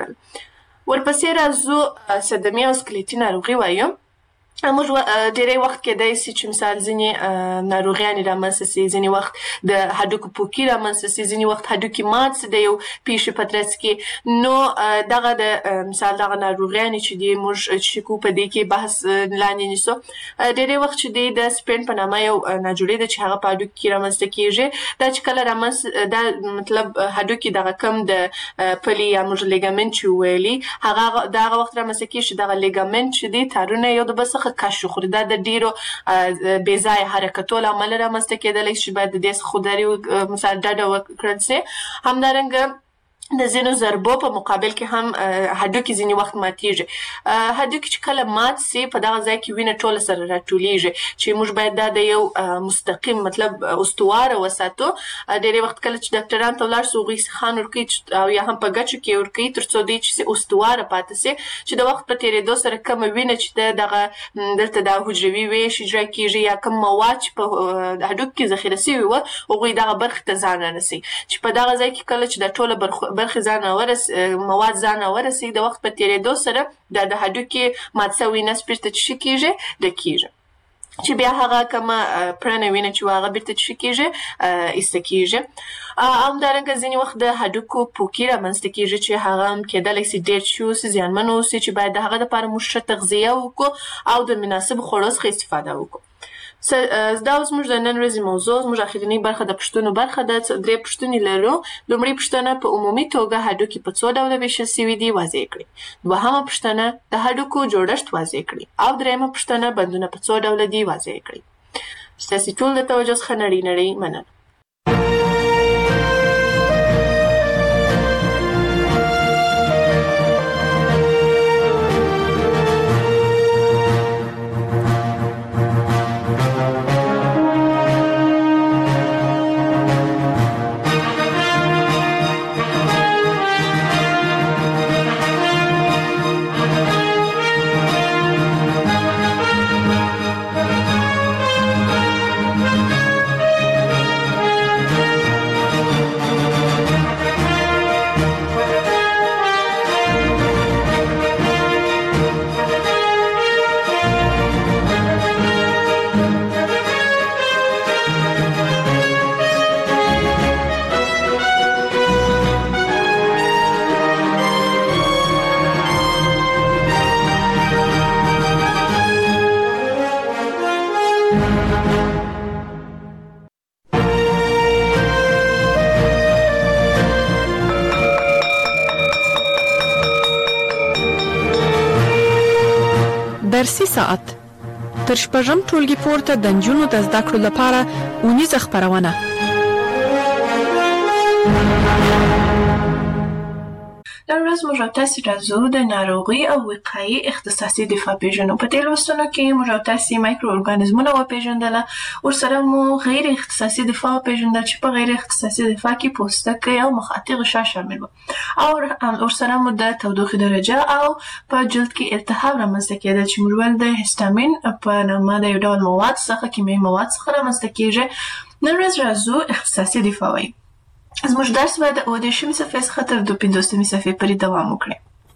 ورپسې راځو صدمي او سکلیټي ناروغي وایو. موږ ډېری وخت کېدای شي چې مثال ځینې ناروغیانې رامنځته سي ځینې وخت د هډوکو پوکي رامنځته سي ځینې وخت هډوکي مات سي د یو پیښې په ترڅ کې نو دغه د مثال دغه ناروغیانې چې دي موږ چې کوو په دې کې بحث لاندې نیسو. ډېری وخت چې دی د سپین په نامه یو ناجوړې ده چې هغه په هډوکي کې رامنځته کېږي دا چې کله رامنځته دا مطلب هډوکي دغه کم د پلي یا موږ لیګامنټ چې ویلي هغه د هغه وخت رامنځته کېږي چې دغه لیګامنټ چې دی تارونه یو د بل څخه کش خوري دا د ډیرو بې ځایه حرکتو له امله رامنځته کېدلی شي باید د دې څخه خودداري مثال ډډه وکړل سي. همدارنګه د ځینو ضربو په مقابل کې هم هډوکي ځینې وخت ماتېږي. هډوکي چې کله مات سي په دغه ځای کې وینه ټوله سره راټولیږي چې موږ باید دا د یو مستقیم مطلب استواره وساتو. ډېری وخت کله چې ډاکټران ته ولاړ سو هغوی سیخان ورکوي او یا هم په ګچو کې ورکوي تر څو دوی چې استواره پاتې سي چې د وخت په تېرېدو سره کومه وینه چې دغه دلته دا حجروي ویش اجرا کېږي یا کوم مواد چې په هډوکي کې ذخیره سوي وه هغوی دغه برخې ته ځان رارسوي چې په دغه ځای کې کله چې دا ټوله برخې ځان مواد ځان ورسي د وخت په تېرېدو سره دا د هډوکي مات سوی نس بیرته چې کېږي ډکېږي چې بیا هغه کومه پرنه وینه چې هغه بیرته چې کېږي ایسته کېږي. همدارنګه ځینې وخت د هډوکو پوکي رامنځته کېږي چې هغه هم کېدلی سي ډېر چې اوسي زیانمن اوسي چې باید د هغه دپاره موږ ښه تغذیه وکړو او د مناسبو خوړو څخه استفاده وکړو. دا اوس موږ د نن ورځې موضوع زموږ اخرنۍ برخه د پوښتنو برخه ده. 3 پوښتنې لرو. لومړۍ پوښتنه په عمومي توګه هډوکي په څو ډوله ویشل سوي دي واضح کړئ. دوهمه پوښتنه د هډوکو جوړښت واضح کړئ او درېیمه پوښتنه بندونه په څو ډوله دي واضح کړئ. ستاسې ټول د توجه څخه نړۍ مننه. ساعت تر شپږم ټولګي پورته د نجونو د زده کړو لپاره اونیزه خپرونه. نن ورځ موږ او تاسې راځو د ناروغي او وقایي اختصاصي دفاع پیژنو. په دې لوستونو کې موږ او تاسې مایکرو ارګانیزمونه وپیژندله، ورسره مو غیر اختصاصي دفاع وپیژندل چې په غیر اختصاصي دفاع کې پوستکی او مخاطي غشا شامل وو، او ورسره مو د تودوخې درجه او په جلد کې التهاب رامنځته کېدل چې موږ ویل د هیستامین په نامه د یو ډول مواد څخه کیمیاوي مواد څخه رامنځته کېږي. نن ورځ راځو اختصاصي دفاع وایي. زموږ درس به د اووه-دېرشمې صفحې څخه تر 52مې صفحې پورې دوام وکړي.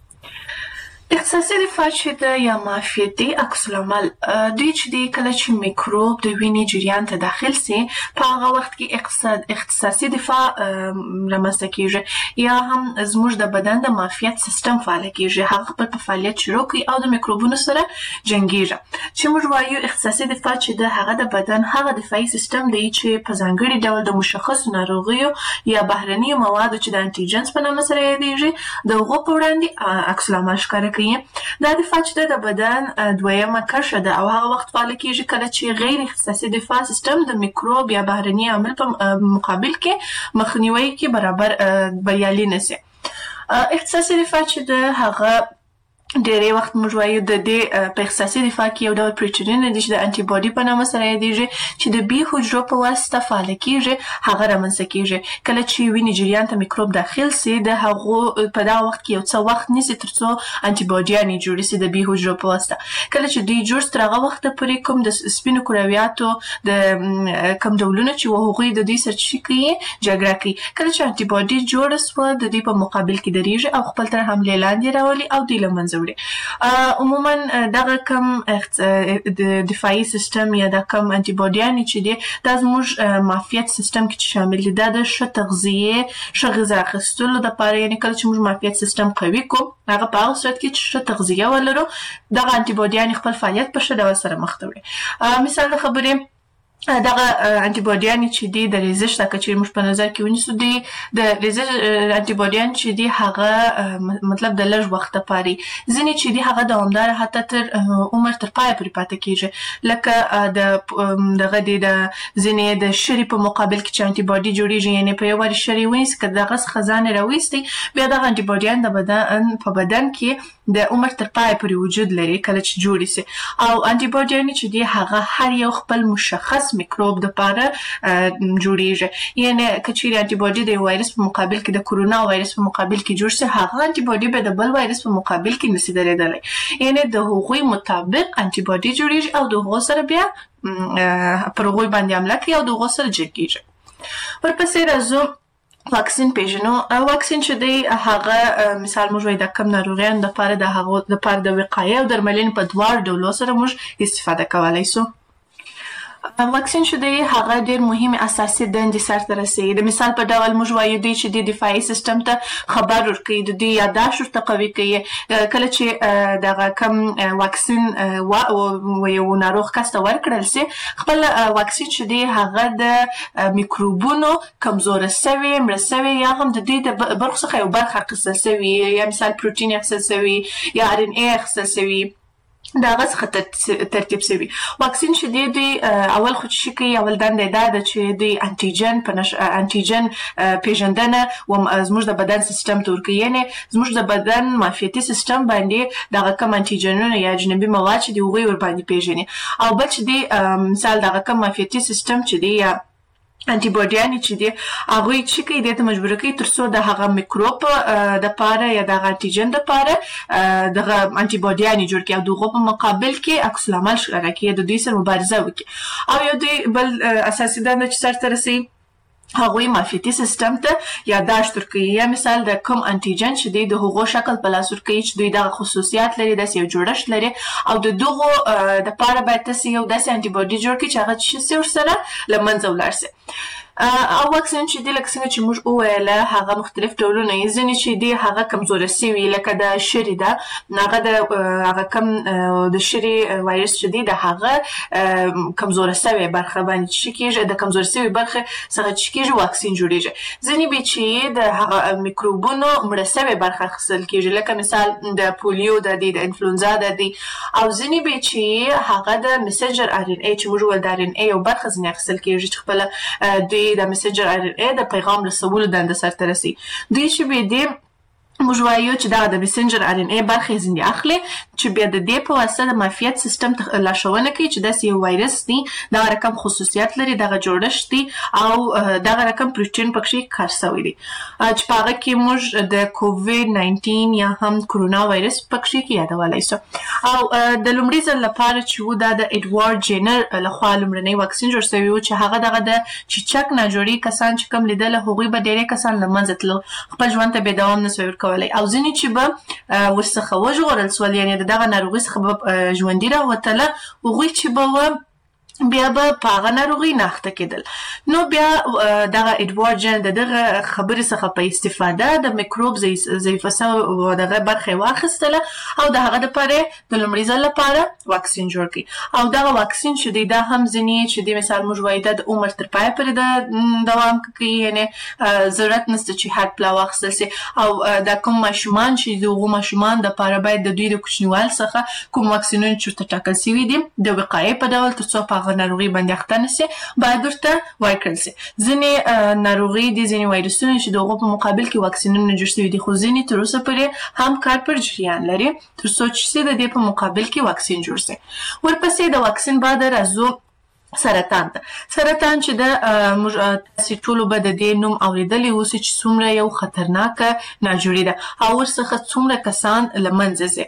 اختصاصي دفاع چې د یا معافیتي عکس العمل دوی چې دی کله چې میکروب د وینې جریان ته داخل سي په هغه وخت کې اختصاصي دفاع رامنځته کېږي، یا هم زموږ د بدن د معافیت سیستم فعال کېږي، هغه خپل په فعالیت شروع کوي او د میکروبونو سره جنګیږي. چې موږ وایو اختصاصي دفاع چې د هغه د بدن هغه دفاعي سیستم دی چې په ځانګړي ډول د مشخصو ناروغیو یا بهرنیو موادو چې د انټيجنز په نامه سره یادېږي د هغو په وړاندې عکس العمل ښکاره کوي. دا دفاع چې د بدن دویمه کرښه ده او هغه وخت فعال کېږي کله چې غیر اختصاصي دفاع سیستم د میکروب یا بهرني عامل په مقابل کې مخنیوي کې برابر بریالي نشي. اختصاصي دفاع چې د هغه ډېری وخت موږ وایو د دې په اختصاصي دفاع کې یو ډول پروټینونه دي چې د انټي باډي په نامه سره یادېږي چې د بي حجرو په واسطه فعال کېږي، هغه رامنځته کېږي کله چې وینې جریان ته میکروب داخل سي. د هغو په دغه وخت کې یو څه وخت نیسي تر څو انټي باډیانې جوړې سي د بي حجرو په واسطه. کله چې دوی جوړ تر هغه وخته پورې کوم د سپینو کرویاتو د کوم ډولونه چې هغوی د دوی سره څه کوي جګړه کوي. کله چې انټي باډي جوړه سوه د دوی په مقابل کې درېږي او خپل تر حملې لاندې راولي او دوی له منځه عموما دغه کم دفاعي سیستم یا د کم انټي باډیانې چې دي دا زموږ معافیت سیستم کې شامل دي. دا د ښه تغذیې ښه غذا اخیستلو دپاره، یعنې کله چې موږ معافیت سیستم قوي کوو هغه په هغه صورت کې چې ښه تغذیه ولرو دغه انټي باډیانې خپل فعالیت په ښه ډول سره مخ ته وړي. مثال د خبرې دغه انټي باډیانې چې دي د ریزش دا کچې موږ په نظر کې ونیسو دي د ریزش انټي باډیان چې دي هغه مطلب د لږ وخت لپاره ځینې چې دي هغه دوامدار حتی تر عمر تر پایه پورې پاتې کېږي، لکه دغه د ځینې د شري په مقابل کې چې انټي باډي جوړیږي، یعنې په یو وارې شري ونیسي که دغه څخه ځان راویستی بیا دغه انټي باډیان د بدن کې د عمر تر پایه پورې وجود لري کله چې جوړې سي. او انټي باډیان چې دي هغه هر یو خپل مشخص میکروب دپاره جوړیږي، یعنې که چیرې انټي باډي د یو وایرس په مقابل کې د کورونا وایرس په مقابل کې جوړ سي هغه انټي باډي به د بل وایرس په مقابل کې نشي درېدلی، یعنې د هغوی مطابق انټي باډي جوړیږي او د هغو سره بیا پر هغوی باندې حمله کوي او د هغو سره جنګیږي. ورپسې راځو واکسین پیژنو. واکسین چې دی هغه مثال موږ وایو د کم ناروغیانو دپاره د هغو دپاره د وقایې او درملنې په دواړو ډولو سره موږ استفاده کولی سو. واکسین چې دی هغه ډېر مهمې اساسي دندې سرته رسوي. د مثال په ډول موږ وایو دوی چې د دفاعي سیستم ته خبر ورکوي، د دوی یاداشت ورته قوي کوي. کله چې دغه کم واکسین یو ناروغ کس ته ورکړل سي خپل واکسین چې دی هغه د میکروبونو کمزوره سوي مړه سوي یا هم د دوی د برخو څخه یو برخه اخیستل سوي، یا مثال پروټین اخیستل سوي یا RNA اخیستل سوي د هغه څخه ترتیب سوي. واکسین چې دی دوی اول خو چې کوي اول دنده دا ده چې دوی انټیجن پیژندنه زموږ د بدن سیستم ته ورکوي، یعنې زموږ د بدن معافیتي سیستم باندې دغه کم انټیجنونه یا اجنبي مواد چې دي هغوی ورباندې پیژني. او بل چې دی مثال دغه کم معافیتي سیستم چې دی یا انټي باډیانې چې دي هغوی چې کوي دې ته مجبور کوي تر څو د هغه میکروب دپاره یا دغه انټیجن دپاره دغه انټي باډیانې جوړ کړي او د هغو په مقابل کې عکس العمل ښکاره کړي، د دوی سره مبارزه وکړي. او یو دوی بل اساسي دنده چې سرته رسوي هغوی معافیتي سیستم ته یاداشت ورکوي، یا مثال د کوم انټیجن چې دی د هغو شکل په لاس ورکوي چې دوی دغه خصوصیات لري، داسې یو جوړښت لري او د دغو دپاره باید تاسې یو داسې انټي باډي جوړ کړي چې هغه څه سي ورسره له منځه ولاړ سي. او واکسین چې دی لکه څنګه چې موږ وویله هغه مختلف ډولونه یې ځینې چې دی هغه کمزوره سوي لکه د شری ده هغه کم د شری وایرس چې دی د هغه کمزوره سوي برخه باندې چې کېږي د کمزوره سوي برخه څخه چې کېږي واکسین جوړیږي ځینې به چې د هغه میکروبونو مړه سوي برخه اخیستل کېږي لکه مثال د پولیو د انفلونزا د او ځینې به چې هغه د مسنجر آر ان ای چې موږ ول د آر ان ای یو برخه ځینې اخیستل کېږي چې خپل د مسنجر آر ان ای د پیغام رسولو دنده سرته رسي دوی چې به دی موږ وایو چې دا د مسنجر آر ان ای برخه ځینې اخلي چې بیا د دې په واسطه د معافیت سیستم لارښوونه کوي چې داسې یو وایرس دی دغه رقم خصوصیات لري دغه جوړښت دی او دغه رقم پروټین پکې کار شوی دی چې په هغه کې موږ د کووید 19 یا هم کرونا وایرس پکې کې یادولای شو او د لومړي ځل لپاره چې و دا د اډوارد جینر لخوا لومړنی واکسین جوړ شوی و چې هغه دغه د چیچک نه جوړي کسان چې کم لیدل هغوی به ډېرې کسان له منځه تلل خپل ژوند ته به دوام نه سوي ورکولای او ځینې چې به ورڅخه وژغورل سول یعنې دغه ناروغي څخه به ژوندي راوتله هغوی چې به بیا به په هغه ناروغي نه اخته کېدل نو بیا دغه اډوارد جین دغه خبرې څخه په استفاده د میکروب ضعیفه سوي دغه برخه واخیستله او د هغه لپاره د لومړي ځل لپاره واکسین جوړ کړي او دغه واکسین چې دی دا هم ځینې چې د مثال موږ وایو د عمر تر پای پورې د دوام کوي یعنې ضرورت نشته چې هر پلا واخیستل شي او د کوم ماشومان چې دغه ماشومان د لپاره باید د دوی د کوچنیوال څخه کوم واکسینونه چې ټاکل شوي دي د وقایې په ډول ترڅو په ناروغي باندې اخته نشي باید ورته ورکړل شي ځینې ناروغي دي ځینې وایرسونه چې دغه په مقابل کې واکسینونه جوړ شوي دي خو ځینې تر اوسه پورې هم کار پر جریان لري ترڅو چې د دې په مقابل کې واکسین جوړ شي ورپسې د واکسین بعد راځو سرطان چې د تاسو ټول به د دې نوم اوریدلی اوس چې څومره یو خطرناک ناجوړي ده او ورڅخه څومره کسان لمنځه ځي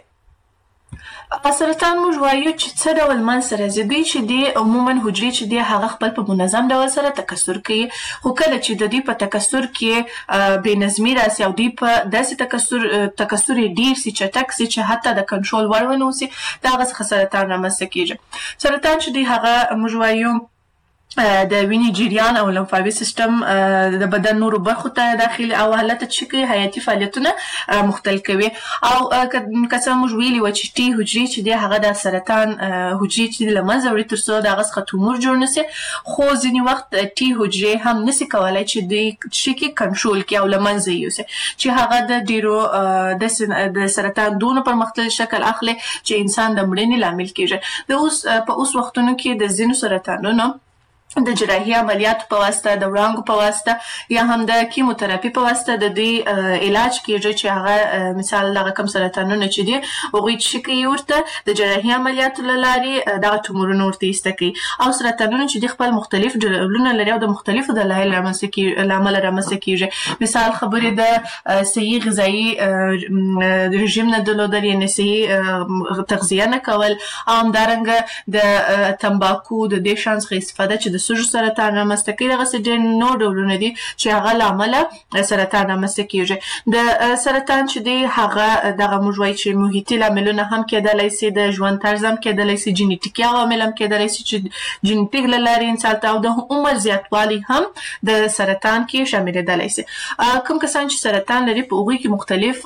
سرطان موږ وایو چې څه ډول منځ ته راځي دوی چې دی عموما حجرې چې دی هغه خپل په منظم ډول سره تکثر کوي خو کله چې د دوی په تکثر کې بې نظمي راسي او دوی په داسې تکثر ډیر سي چټک سي چې حتی د کنټرول وړ ونه وسي دغه څخه سرطان رامنځته کیږي سرطان چې دی هغه موږ وایو د وینې جریان او لمفاوي سیستم د بدن نورو برخو ته داخلي او حالت چې کوي حیاتي فعالیتونه مختل کوي او کله موږ ویلي و چې ټي حجرې چې دی هغه د سرطان حجرې چې لمنځه وړي ترڅو دغه څخه تومور جوړ نشي خو ځینې وخت ټي حجرې هم نشي کولای چې د شي کنټرول کوي او لمنځه یوسي چې هغه د ډیرو د سرطان دونه پر مختلف شکل اخلي چې انسان د مړینې لامل کیږي په اوس وختونو کې د ځینو سرطانونو د جراحي عملیاتو په واسطه د وړانګو په واسطه یا هم د کیموتراپي په واسطه د دې علاج کیږي چې هغه مثال لغه کم سرطانونه چې دي هغوی چې کوي ورته د جراحي عملیاتو له لارې دغه تومورونه ورته ایسته کوي او سرطانونه چې د خپل مختلف ډولونه لري او د مختلفو دلایلو له امله رامنځته کیږي مثال خبرې د صحي غذایي رژیم نه درلودل یعنې صحي تغذیه نه کول او همدارنګه د تمباکو د دې شان څخه استفاده چې د سږو سرطان رامنځته کوي دغسې ډېر نور ډولونه دي چې هغه له امله سرطان رامنځته کیږي د سرطان چې دی هغه دغه موږ وایو چې محیطي لاملونه هم کېدلی سي د ژوند طرز هم کېدلی سي جینیټیکي عوامل هم کېدلی سي چې جینیټیک له لارې انسان ته او د عمر زیاتوالی هم د سرطان کې شاملېدلی سي کوم کسان چې سرطان لري په هغوی کې مختلف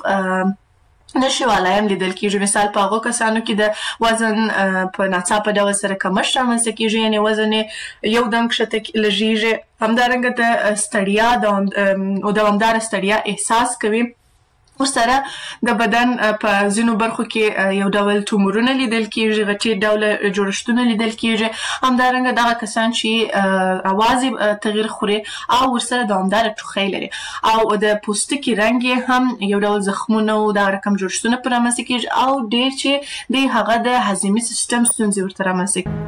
نشوالی هم لیدل کېږي مثال په هغو کسانو کې د وزن په ناڅاپه ډول سره کمښت رامنځته کېږي یعنې وزن یې یو دم کښته لږیږي همدارنګه د ستړیا دوامداره ستړیا احساس کوي ورسره د بدن په ځینو برخو کې یو ډول تومورونه لیدل کېږي غټې ډوله جوړښتونه لیدل کېږي همدارنګه دغه کسان چې اواز تغییر خوري او ورسره دوامداره ټوخی لري او د پوستکي رنګ یې هم یو ډول زخمونه او دغه رقم جوړښتونه پرې رامنځته کېږي او ډېر چې د هغه د هضمي سیستم ستونزې ورته رامنځته کېږي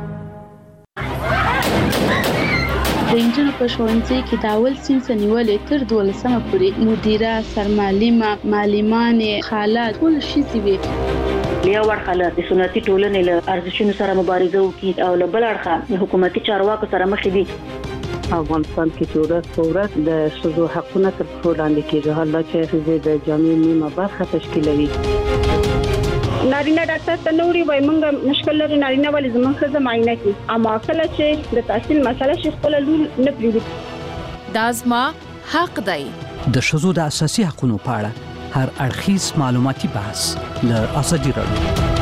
د انجنونو په ښوونځي کې د اول صنف نیولې تر 12مه پورې مدیره سرمعلمه معلمانې خاله ټول ښځې وي یو ورخه له سنتي ټولنې له ارزښتونو سره مبارزه وکړي او له بل اړخه حکومتي چارواکو سره مخ دي افغانستان کې ورځ د ښځو حقونه تر پښو لاندې کېږي حالا چې ښځې د جامعې نیمه برخه تشکیلوي نارینه ډاکټر ته نوري وای مونږ مشکل لري نارینه ولې زموږ ښځه معاینه کوي اما کله چې د تحصیل مسله شي خپل لور نه پریږدي دا زما حق دی. د ښځو د اساسي حقوقو په اړه هر اړخیز معلوماتي بحث له ازادي راډیو